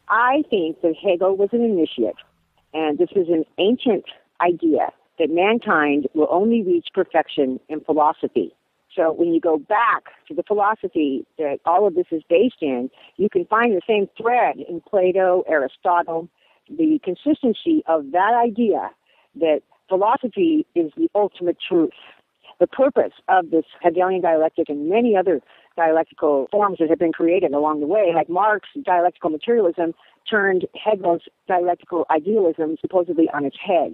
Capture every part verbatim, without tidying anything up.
I think that Hegel was an initiate, and this is an ancient idea that mankind will only reach perfection in philosophy. So when you go back to the philosophy that all of this is based in, you can find the same thread in Plato, Aristotle, the consistency of that idea that philosophy is the ultimate truth. The purpose of this Hegelian dialectic and many other dialectical forms that have been created along the way, like Marx's dialectical materialism turned Hegel's dialectical idealism supposedly on its head.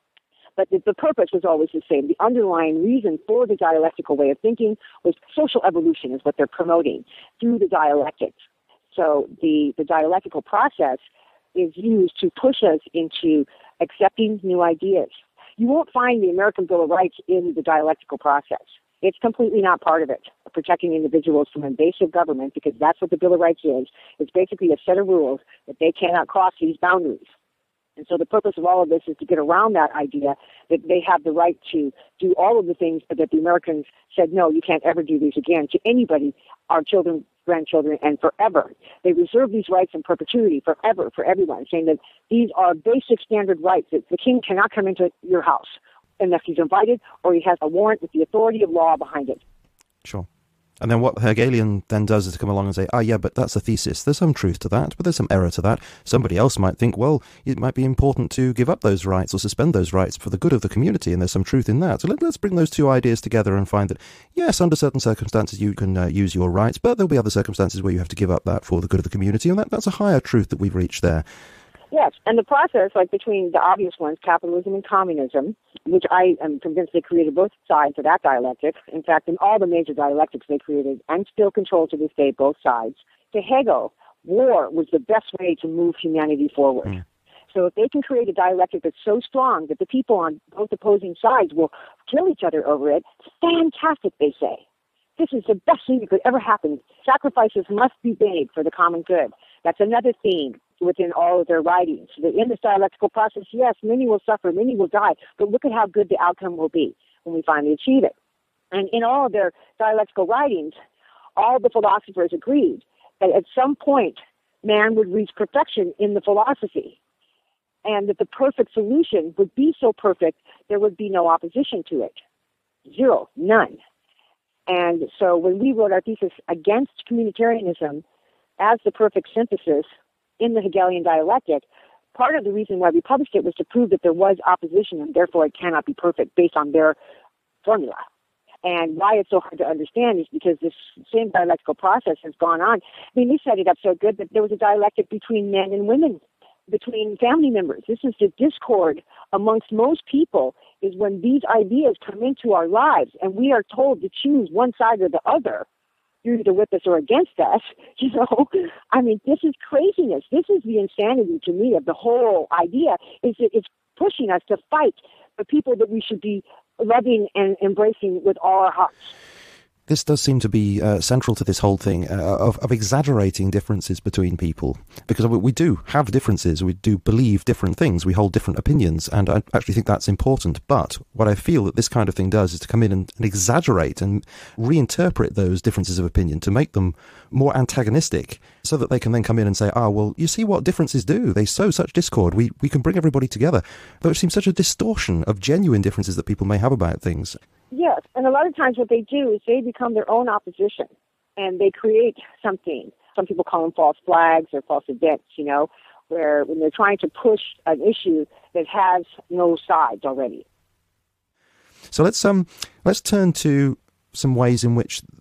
But the, the purpose was always the same. The underlying reason for the dialectical way of thinking was social evolution is what they're promoting through the dialectics. So the, the dialectical process is used to push us into accepting new ideas. You won't find the American Bill of Rights in the dialectical process. It's completely not part of it, protecting individuals from invasive government, because that's what the Bill of Rights is. It's basically a set of rules that they cannot cross these boundaries. And so the purpose of all of this is to get around that idea that they have the right to do all of the things that the Americans said, no, you can't ever do these again to anybody, our children, grandchildren, and forever. They reserve these rights in perpetuity forever for everyone, saying that these are basic standard rights, that the king cannot come into your house unless he's invited or he has a warrant with the authority of law behind it. Sure. And then what Hegelian then does is to come along and say, ah, yeah, but that's a thesis. There's some truth to that, but there's some error to that. Somebody else might think, well, it might be important to give up those rights or suspend those rights for the good of the community, and there's some truth in that. So let, let's bring those two ideas together and find that, yes, under certain circumstances you can uh, use your rights, but there'll be other circumstances where you have to give up that for the good of the community, and that, that's a higher truth that we've reached there. Yes, and the process, like between the obvious ones, capitalism and communism, which I am convinced they created both sides of that dialectic. In fact, in all the major dialectics they created, and still control to this day both sides. To Hegel, war was the best way to move humanity forward. Mm. So if they can create a dialectic that's so strong that the people on both opposing sides will kill each other over it, fantastic, they say. This is the best thing that could ever happen. Sacrifices must be made for the common good. That's another theme within all of their writings. In this dialectical process, yes, many will suffer, many will die, but look at how good the outcome will be when we finally achieve it. And in all of their dialectical writings, all the philosophers agreed that at some point man would reach perfection in the philosophy, and that the perfect solution would be so perfect there would be no opposition to it. Zero, none. And so when we wrote our thesis against communitarianism as the perfect synthesis in the Hegelian dialectic, part of the reason why we published it was to prove that there was opposition and therefore it cannot be perfect based on their formula. And why it's so hard to understand is because this same dialectical process has gone on. I mean, they set it up so good that there was a dialectic between men and women, between family members. This is the discord amongst most people, is when these ideas come into our lives and we are told to choose one side or the other. You're either with us or against us, you know. I mean, this is craziness. This is the insanity to me of the whole idea, is that it's pushing us to fight the people that we should be loving and embracing with all our hearts. This does seem to be uh, central to this whole thing uh, of, of exaggerating differences between people, because we, we do have differences, we do believe different things, we hold different opinions, and I actually think that's important. But what I feel that this kind of thing does is to come in and, and exaggerate and reinterpret those differences of opinion to make them more antagonistic, so that they can then come in and say, ah, well, you see what differences do. They sow such discord. We, we can bring everybody together. Though it seems such a distortion of genuine differences that people may have about things. Yes, and a lot of times what they do is they become their own opposition, and they create something. Some people call them false flags or false events, you know, where when they're trying to push an issue that has no sides already. So let's um let's turn to some ways in which